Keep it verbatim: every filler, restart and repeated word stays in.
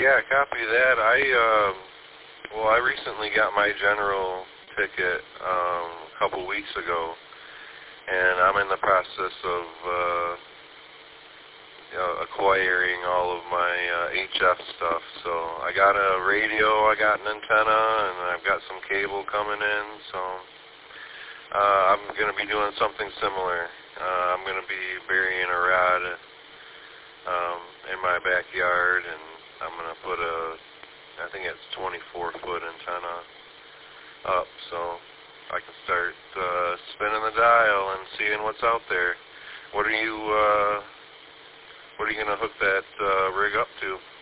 yeah, copy that. I, um, well, I recently got my general ticket um, a couple weeks ago, and I'm in the process of uh, you know, acquiring all of my uh, H F stuff. So I got a radio, I got an antenna, and I've got some cable coming in. So uh, I'm going to be doing something similar. Uh, I'm going to be burying a rod um, in my backyard, and I'm going to put a, I think it's twenty-four foot antenna up, so I can start uh, spinning the dial and seeing what's out there. What are you, uh, what are you going to hook that uh, rig up to?